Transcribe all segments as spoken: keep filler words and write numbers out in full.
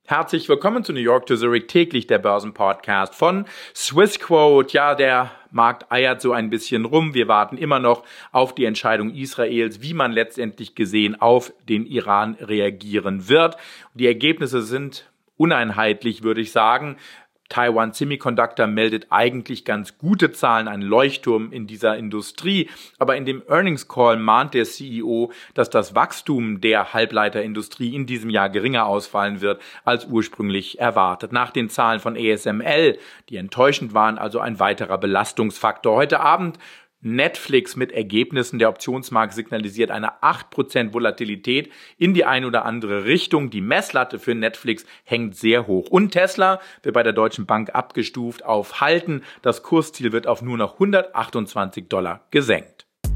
Herzlich willkommen zu New York to Zurich, täglich der Börsenpodcast von Swissquote. Ja, der Markt eiert so ein bisschen rum. Wir warten immer noch auf die Entscheidung Israels, wie man letztendlich gesehen auf den Iran reagieren wird. Die Ergebnisse sind uneinheitlich, würde ich sagen. Taiwan Semiconductor meldet eigentlich ganz gute Zahlen, ein Leuchtturm in dieser Industrie. Aber in dem Earnings Call mahnt der C E O, dass das Wachstum der Halbleiterindustrie in diesem Jahr geringer ausfallen wird als ursprünglich erwartet. Nach den Zahlen von A S M L, die enttäuschend waren, also ein weiterer Belastungsfaktor. Heute Abend Netflix mit Ergebnissen. Der Optionsmarkt signalisiert eine acht Prozent Volatilität in die eine oder andere Richtung. Die Messlatte für Netflix hängt sehr hoch. Und Tesla wird bei der Deutschen Bank abgestuft auf Halten. Das Kursziel wird auf nur noch hundertachtundzwanzig Dollar gesenkt.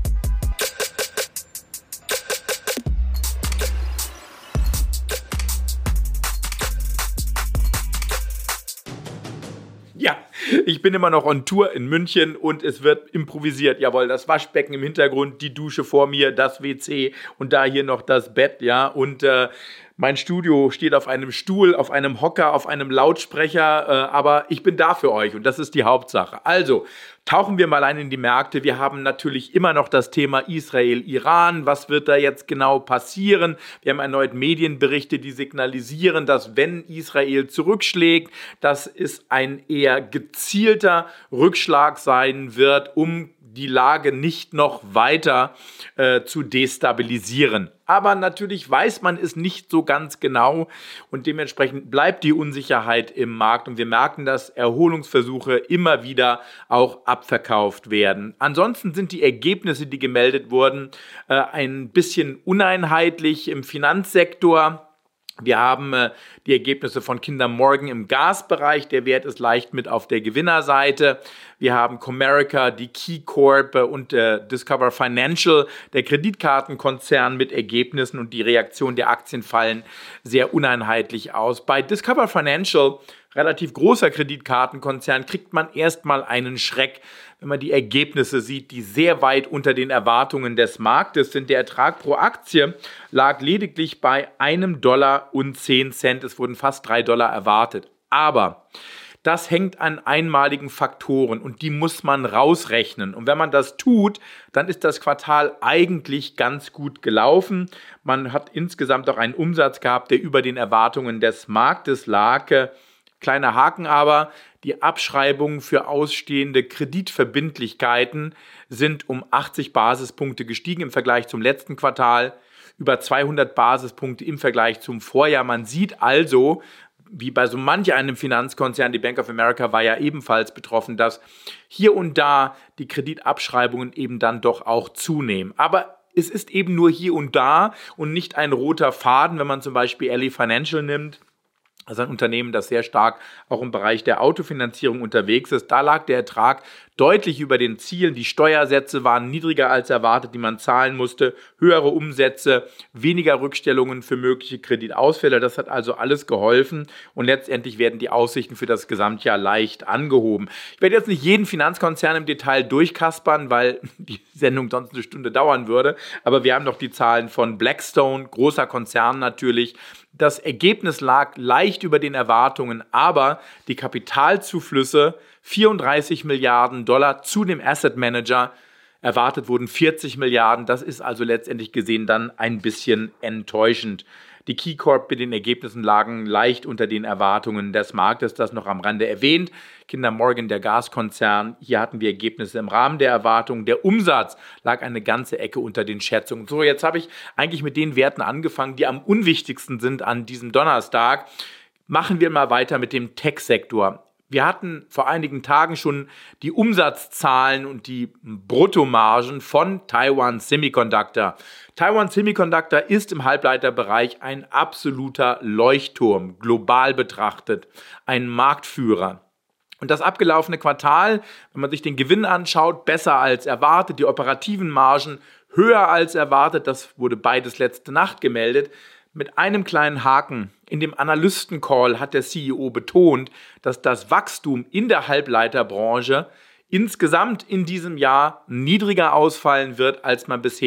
Ja, ich bin immer noch on Tour in München und es wird improvisiert. Jawohl, das Waschbecken im Hintergrund, die Dusche vor mir, das W C und da hier noch das Bett, ja. Und äh, mein Studio steht auf einem Stuhl, auf einem Hocker, auf einem Lautsprecher, äh, aber ich bin da für euch und das ist die Hauptsache. Also, tauchen wir mal ein in die Märkte. Wir haben natürlich immer noch das Thema Israel-Iran. Was wird da jetzt genau passieren? Wir haben erneut Medienberichte, die signalisieren, dass wenn Israel zurückschlägt, dass es ein eher gezielter Rückschlag sein wird, um die Lage nicht noch weiter äh, zu destabilisieren. Aber natürlich weiß man es nicht so ganz genau und dementsprechend bleibt die Unsicherheit im Markt und wir merken, dass Erholungsversuche immer wieder auch abverkauft werden. Ansonsten sind die Ergebnisse, die gemeldet wurden, äh, ein bisschen uneinheitlich im Finanzsektor. Wir haben äh, die Ergebnisse von Kinder Morgan im Gasbereich. Der Wert ist leicht mit auf der Gewinnerseite. Wir haben Comerica, die KeyCorp äh, und äh, Discover Financial, der Kreditkartenkonzern mit Ergebnissen und die Reaktion der Aktien fallen sehr uneinheitlich aus. Bei Discover Financial, relativ großer Kreditkartenkonzern, kriegt man erstmal einen Schreck, wenn man die Ergebnisse sieht, die sehr weit unter den Erwartungen des Marktes sind. Der Ertrag pro Aktie lag lediglich bei einem Dollar und zehn Cent. Es wurden fast drei Dollar erwartet. Aber das hängt an einmaligen Faktoren und die muss man rausrechnen. Und wenn man das tut, dann ist das Quartal eigentlich ganz gut gelaufen. Man hat insgesamt auch einen Umsatz gehabt, der über den Erwartungen des Marktes lag. Kleiner Haken aber, die Abschreibungen für ausstehende Kreditverbindlichkeiten sind um achtzig Basispunkte gestiegen im Vergleich zum letzten Quartal, über zweihundert Basispunkte im Vergleich zum Vorjahr. Man sieht also, wie bei so manch einem Finanzkonzern, die Bank of America war ja ebenfalls betroffen, dass hier und da die Kreditabschreibungen eben dann doch auch zunehmen. Aber es ist eben nur hier und da und nicht ein roter Faden, wenn man zum Beispiel Ally Financial nimmt. Also ein Unternehmen, das sehr stark auch im Bereich der Autofinanzierung unterwegs ist. Da lag der Ertrag deutlich über den Zielen. Die Steuersätze waren niedriger als erwartet, die man zahlen musste. Höhere Umsätze, weniger Rückstellungen für mögliche Kreditausfälle. Das hat also alles geholfen. Und letztendlich werden die Aussichten für das Gesamtjahr leicht angehoben. Ich werde jetzt nicht jeden Finanzkonzern im Detail durchkaspern, weil die Sendung sonst eine Stunde dauern würde. Aber wir haben noch die Zahlen von Blackstone, großer Konzern natürlich. Das Ergebnis lag leicht über den Erwartungen, aber die Kapitalzuflüsse, vierunddreißig Milliarden Dollar zu dem Asset Manager, erwartet wurden vierzig Milliarden. Das ist also letztendlich gesehen dann ein bisschen enttäuschend. Die KeyCorp mit den Ergebnissen lagen leicht unter den Erwartungen des Marktes, das noch am Rande erwähnt. Kinder Morgan, der Gaskonzern, hier hatten wir Ergebnisse im Rahmen der Erwartungen. Der Umsatz lag eine ganze Ecke unter den Schätzungen. So, jetzt habe ich eigentlich mit den Werten angefangen, die am unwichtigsten sind an diesem Donnerstag. Machen wir mal weiter mit dem Tech-Sektor. Wir hatten vor einigen Tagen schon die Umsatzzahlen und die Bruttomargen von Taiwan Semiconductor. Taiwan Semiconductor ist im Halbleiterbereich ein absoluter Leuchtturm, global betrachtet, ein Marktführer. Und das abgelaufene Quartal, wenn man sich den Gewinn anschaut, besser als erwartet, die operativen Margen höher als erwartet, das wurde beides letzte Nacht gemeldet. Mit einem kleinen Haken. In dem Analysten-Call hat der C E O betont, dass das Wachstum in der Halbleiterbranche insgesamt in diesem Jahr niedriger ausfallen wird, als man bisher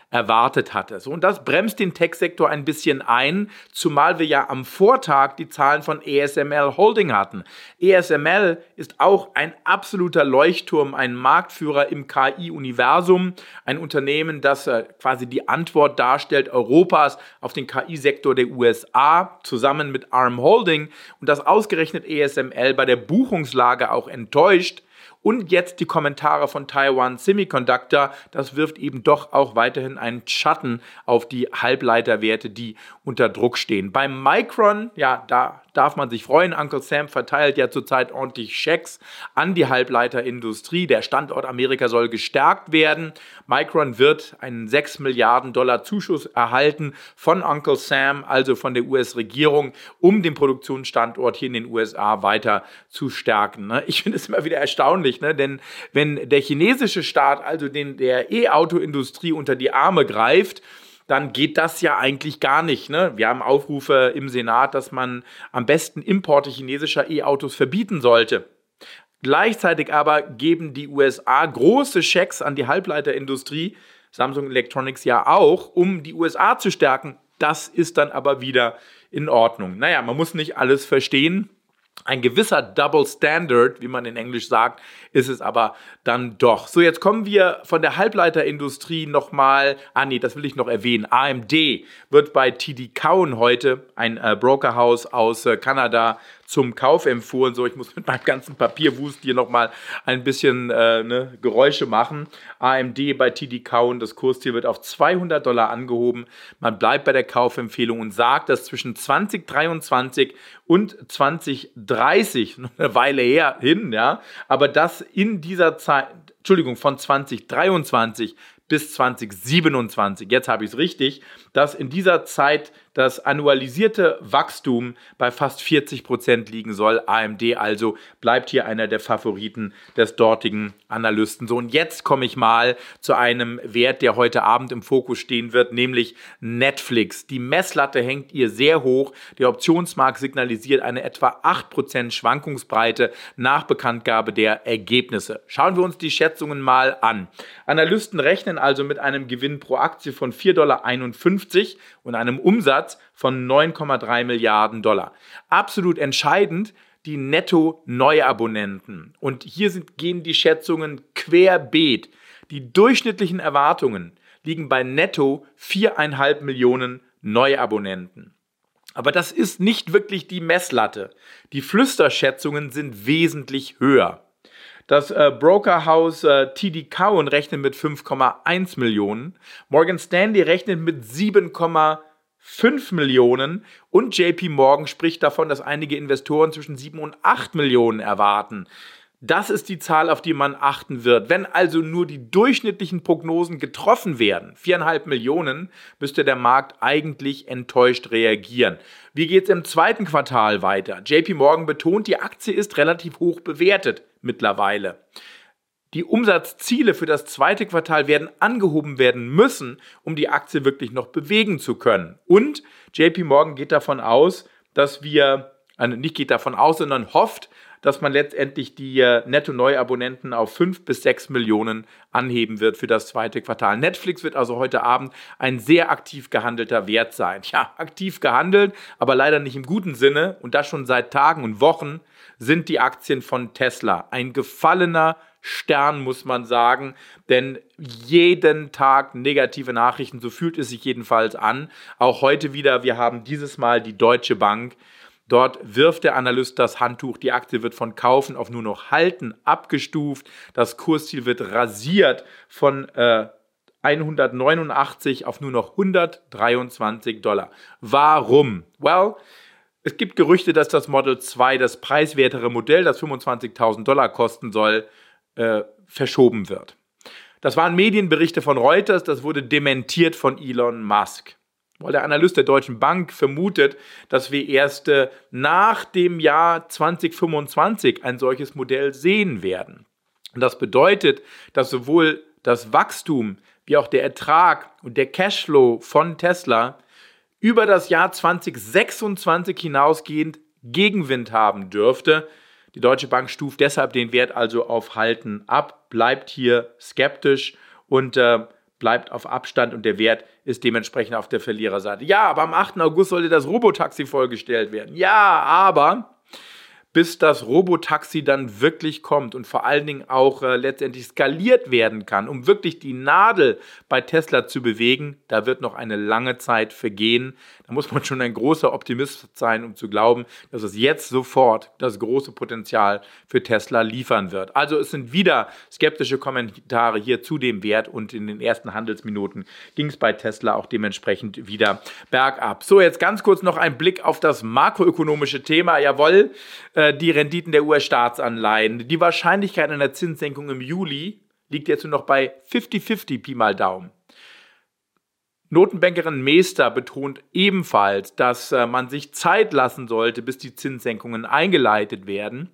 erwartet hatte. So, und das bremst den Tech-Sektor ein bisschen ein, zumal wir ja am Vortag die Zahlen von A S M L Holding hatten. A S M L ist auch ein absoluter Leuchtturm, ein Marktführer im K I-Universum, ein Unternehmen, das äh, quasi die Antwort darstellt Europas auf den K I-Sektor der U S A, zusammen mit Arm Holding, und das ausgerechnet A S M L bei der Buchungslage auch enttäuscht. Und jetzt die Kommentare von Taiwan Semiconductor, das wirft eben doch auch weiterhin einen Schatten auf die Halbleiterwerte, die unter Druck stehen. Beim Micron, ja, da darf man sich freuen. Uncle Sam verteilt ja zurzeit ordentlich Schecks an die Halbleiterindustrie. Der Standort Amerika soll gestärkt werden. Micron wird einen sechs Milliarden Dollar Zuschuss erhalten von Uncle Sam, also von der U S-Regierung, um den Produktionsstandort hier in den U S A weiter zu stärken. Ich finde es immer wieder erstaunlich, ne? Denn wenn der chinesische Staat also den, der E-Auto-Industrie unter die Arme greift, dann geht das ja eigentlich gar nicht. Ne? Wir haben Aufrufe im Senat, dass man am besten Importe chinesischer E-Autos verbieten sollte. Gleichzeitig aber geben die U S A große Schecks an die Halbleiterindustrie, Samsung Electronics ja auch, um die U S A zu stärken. Das ist dann aber wieder in Ordnung. Naja, man muss nicht alles verstehen. Ein gewisser Double Standard, wie man in Englisch sagt, ist es aber dann doch. So, jetzt kommen wir von der Halbleiterindustrie nochmal, ah nee, das will ich noch erwähnen, A M D wird bei T D Cowen heute, ein äh, Brokerhaus aus äh, Kanada, zum Kauf empfohlen. So, ich muss mit meinem ganzen Papierwust hier nochmal ein bisschen äh, ne, Geräusche machen. A M D bei T D Cowen, das Kursziel wird auf zweihundert Dollar angehoben. Man bleibt bei der Kaufempfehlung und sagt, dass zwischen zwanzig dreiundzwanzig und zwanzig dreißig, noch eine Weile her hin, ja, aber das in dieser Zeit, Entschuldigung, von zwanzig dreiundzwanzig bis zwanzig siebenundzwanzig, jetzt habe ich es richtig, dass in dieser Zeit das annualisierte Wachstum bei fast vierzig Prozent liegen soll. A M D also bleibt hier einer der Favoriten des dortigen Analysten. So, und jetzt komme ich mal zu einem Wert, der heute Abend im Fokus stehen wird, nämlich Netflix. Die Messlatte hängt ihr sehr hoch. Der Optionsmarkt signalisiert eine etwa acht Prozent Schwankungsbreite nach Bekanntgabe der Ergebnisse. Schauen wir uns die Schätzungen mal an. Analysten rechnen also mit einem Gewinn pro Aktie von vier Komma einundfünfzig Dollar und einem Umsatz von neun Komma drei Milliarden Dollar. Absolut entscheidend die Netto-Neuabonnenten. Und hier sind, gehen die Schätzungen querbeet. Die durchschnittlichen Erwartungen liegen bei netto vier Komma fünf Millionen Neuabonnenten. Aber das ist nicht wirklich die Messlatte. Die Flüsterschätzungen sind wesentlich höher. Das äh, Brokerhaus äh, T D Cowen rechnet mit fünf Komma eins Millionen, Morgan Stanley rechnet mit sieben Komma fünf Millionen und J P Morgan spricht davon, dass einige Investoren zwischen sieben und acht Millionen erwarten. Das ist die Zahl, auf die man achten wird. Wenn also nur die durchschnittlichen Prognosen getroffen werden, vier Komma fünf Millionen, müsste der Markt eigentlich enttäuscht reagieren. Wie geht es im zweiten Quartal weiter? J P Morgan betont, die Aktie ist relativ hoch bewertet mittlerweile. Die Umsatzziele für das zweite Quartal werden angehoben werden müssen, um die Aktie wirklich noch bewegen zu können. Und J P Morgan geht davon aus, dass wir, also nicht geht davon aus, sondern hofft, dass man letztendlich die äh, Netto-Neuabonnenten auf fünf bis sechs Millionen anheben wird für das zweite Quartal. Netflix wird also heute Abend ein sehr aktiv gehandelter Wert sein. Ja, aktiv gehandelt, aber leider nicht im guten Sinne, und das schon seit Tagen und Wochen, sind die Aktien von Tesla. Ein gefallener Stern, muss man sagen, denn jeden Tag negative Nachrichten, so fühlt es sich jedenfalls an. Auch heute wieder, wir haben dieses Mal die Deutsche Bank. Dort wirft der Analyst das Handtuch, die Aktie wird von Kaufen auf nur noch Halten abgestuft, das Kursziel wird rasiert von äh, hundertneunundachtzig auf nur noch hundertdreiundzwanzig Dollar. Warum? Well, es gibt Gerüchte, dass das Model zwei, das preiswertere Modell, das fünfundzwanzigtausend Dollar kosten soll, äh, verschoben wird. Das waren Medienberichte von Reuters, das wurde dementiert von Elon Musk. Weil der Analyst der Deutschen Bank vermutet, dass wir erst äh, nach dem Jahr zwanzig fünfundzwanzig ein solches Modell sehen werden. Und das bedeutet, dass sowohl das Wachstum wie auch der Ertrag und der Cashflow von Tesla über das Jahr zwanzig sechsundzwanzig hinausgehend Gegenwind haben dürfte. Die Deutsche Bank stuft deshalb den Wert also auf Halten ab, bleibt hier skeptisch und äh, bleibt auf Abstand und der Wert ist dementsprechend auf der Verliererseite. Ja, aber am achten August sollte das Robotaxi vorgestellt werden. Ja, aber bis das Robotaxi dann wirklich kommt und vor allen Dingen auch äh, letztendlich skaliert werden kann, um wirklich die Nadel bei Tesla zu bewegen, da wird noch eine lange Zeit vergehen. Da muss man schon ein großer Optimist sein, um zu glauben, dass es jetzt sofort das große Potenzial für Tesla liefern wird. Also es sind wieder skeptische Kommentare hier zu dem Wert und in den ersten Handelsminuten ging es bei Tesla auch dementsprechend wieder bergab. So, jetzt ganz kurz noch ein Blick auf das makroökonomische Thema. Jawohl, äh, die Renditen der U S-Staatsanleihen. Die Wahrscheinlichkeit einer Zinssenkung im Juli liegt jetzt nur noch bei fünfzig fünfzig, Pi mal Daumen. Notenbankerin Meester betont ebenfalls, dass äh, man sich Zeit lassen sollte, bis die Zinssenkungen eingeleitet werden.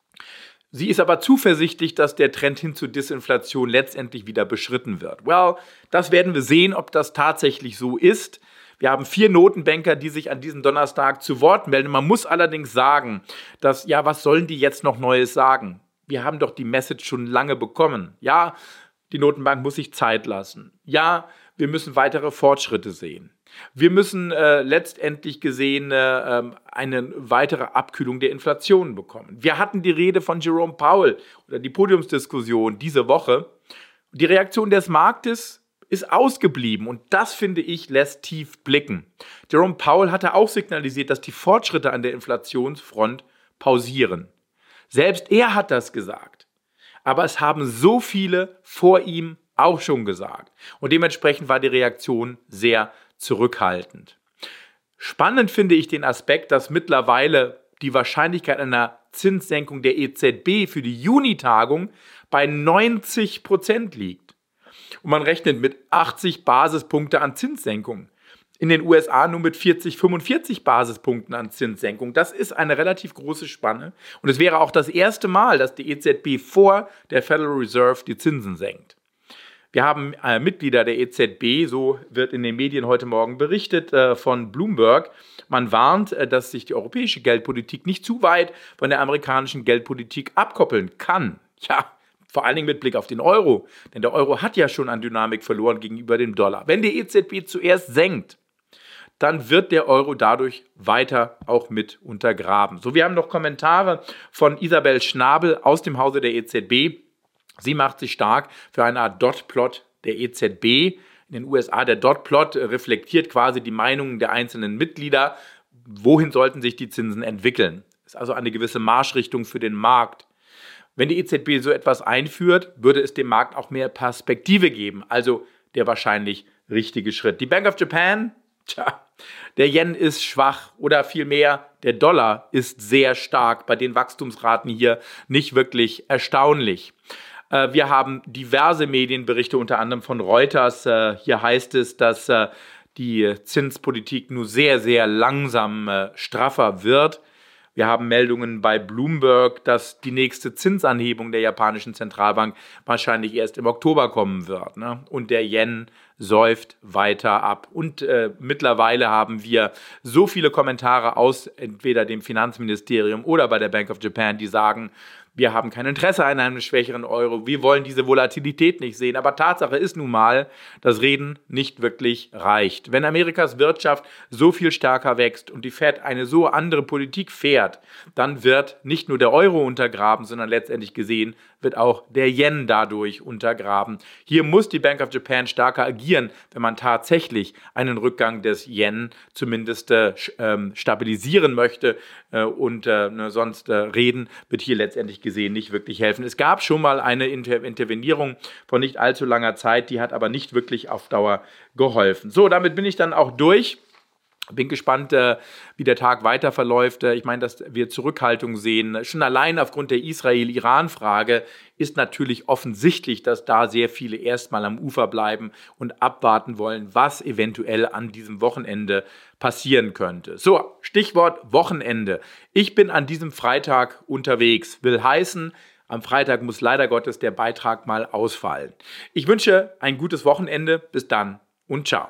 Sie ist aber zuversichtlich, dass der Trend hin zur Disinflation letztendlich wieder beschritten wird. Well, das werden wir sehen, ob das tatsächlich so ist. Wir haben vier Notenbanker, die sich an diesem Donnerstag zu Wort melden. Man muss allerdings sagen, dass, ja, was sollen die jetzt noch Neues sagen? Wir haben doch die Message schon lange bekommen. Ja, die Notenbank muss sich Zeit lassen. Ja, wir müssen weitere Fortschritte sehen. Wir müssen äh, letztendlich gesehen äh, eine weitere Abkühlung der Inflation bekommen. Wir hatten die Rede von Jerome Powell oder die Podiumsdiskussion diese Woche. Die Reaktion des Marktes ist ausgeblieben und das, finde ich, lässt tief blicken. Jerome Powell hatte auch signalisiert, dass die Fortschritte an der Inflationsfront pausieren. Selbst er hat das gesagt. Aber es haben so viele vor ihm auch schon gesagt. Und dementsprechend war die Reaktion sehr zurückhaltend. Spannend finde ich den Aspekt, dass mittlerweile die Wahrscheinlichkeit einer Zinssenkung der E Z B für die Juni-Tagung bei neunzig Prozent liegt. Und man rechnet mit achtzig Basispunkte an Zinssenkung. In den U S A nur mit vierzig, fünfundvierzig Basispunkten an Zinssenkung. Das ist eine relativ große Spanne. Und es wäre auch das erste Mal, dass die E Z B vor der Federal Reserve die Zinsen senkt. Wir haben äh, Mitglieder der E Z B, so wird in den Medien heute Morgen berichtet, äh, von Bloomberg. Man warnt, äh, dass sich die europäische Geldpolitik nicht zu weit von der amerikanischen Geldpolitik abkoppeln kann. Ja, vor allen Dingen mit Blick auf den Euro. Denn der Euro hat ja schon an Dynamik verloren gegenüber dem Dollar. Wenn die E Z B zuerst senkt, dann wird der Euro dadurch weiter auch mit untergraben. So, wir haben noch Kommentare von Isabel Schnabel aus dem Hause der E Z B. Sie macht sich stark für eine Art Dot-Plot der E Z B. In den U S A, der Dot-Plot reflektiert quasi die Meinungen der einzelnen Mitglieder. Wohin sollten sich die Zinsen entwickeln? Das ist also eine gewisse Marschrichtung für den Markt. Wenn die E Z B so etwas einführt, würde es dem Markt auch mehr Perspektive geben. Also der wahrscheinlich richtige Schritt. Die Bank of Japan, tja, der Yen ist schwach oder vielmehr der Dollar ist sehr stark. Bei den Wachstumsraten hier nicht wirklich erstaunlich. Wir haben diverse Medienberichte, unter anderem von Reuters. Hier heißt es, dass die Zinspolitik nur sehr, sehr langsam straffer wird. Wir haben Meldungen bei Bloomberg, dass die nächste Zinsanhebung der japanischen Zentralbank wahrscheinlich erst im Oktober kommen wird. Ne? Und der Yen säuft weiter ab. Und äh, mittlerweile haben wir so viele Kommentare aus entweder dem Finanzministerium oder bei der Bank of Japan, die sagen, wir haben kein Interesse an einem schwächeren Euro. Wir wollen diese Volatilität nicht sehen. Aber Tatsache ist nun mal, dass Reden nicht wirklich reicht. Wenn Amerikas Wirtschaft so viel stärker wächst und die Fed eine so andere Politik fährt, dann wird nicht nur der Euro untergraben, sondern letztendlich gesehen wird auch der Yen dadurch untergraben. Hier muss die Bank of Japan stärker agieren, wenn man tatsächlich einen Rückgang des Yen zumindest äh, stabilisieren möchte. Äh, und äh, ne, sonst äh, Reden wird hier letztendlich gesehen nicht wirklich helfen. Es gab schon mal eine Inter- Intervenierung von nicht allzu langer Zeit, die hat aber nicht wirklich auf Dauer geholfen. So, damit bin ich dann auch durch. Bin gespannt, äh, wie der Tag weiter verläuft. Äh, ich meine, dass wir Zurückhaltung sehen. Schon allein aufgrund der Israel-Iran-Frage ist natürlich offensichtlich, dass da sehr viele erstmal am Ufer bleiben und abwarten wollen, was eventuell an diesem Wochenende passieren könnte. So, Stichwort Wochenende. Ich bin an diesem Freitag unterwegs. Will heißen, am Freitag muss leider Gottes der Beitrag mal ausfallen. Ich wünsche ein gutes Wochenende. Bis dann und ciao.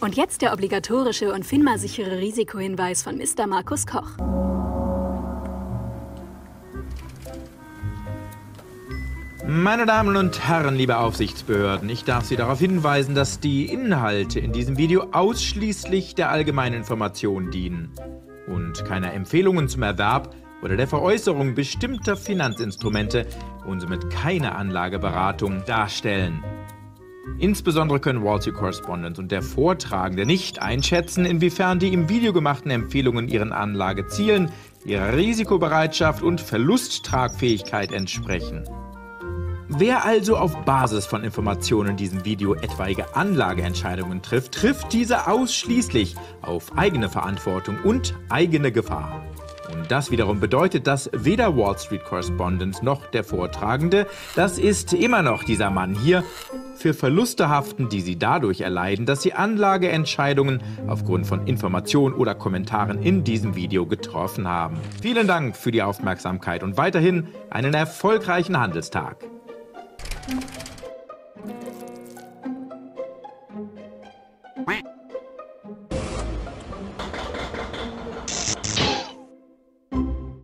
Und jetzt der obligatorische und FINMA-sichere Risikohinweis von Mister Markus Koch. Meine Damen und Herren, liebe Aufsichtsbehörden, ich darf Sie darauf hinweisen, dass die Inhalte in diesem Video ausschließlich der allgemeinen Information dienen und keine Empfehlungen zum Erwerb oder der Veräußerung bestimmter Finanzinstrumente und somit keine Anlageberatung darstellen. Insbesondere können Wall Street Correspondent und der Vortragende nicht einschätzen, inwiefern die im Video gemachten Empfehlungen ihren Anlagezielen, ihrer Risikobereitschaft und Verlusttragfähigkeit entsprechen. Wer also auf Basis von Informationen in diesem Video etwaige Anlageentscheidungen trifft, trifft diese ausschließlich auf eigene Verantwortung und eigene Gefahr. Und das wiederum bedeutet, dass weder Wall Street Correspondent noch der Vortragende, das ist immer noch dieser Mann hier, für Verluste haften, die sie dadurch erleiden, dass sie Anlageentscheidungen aufgrund von Informationen oder Kommentaren in diesem Video getroffen haben. Vielen Dank für die Aufmerksamkeit und weiterhin einen erfolgreichen Handelstag.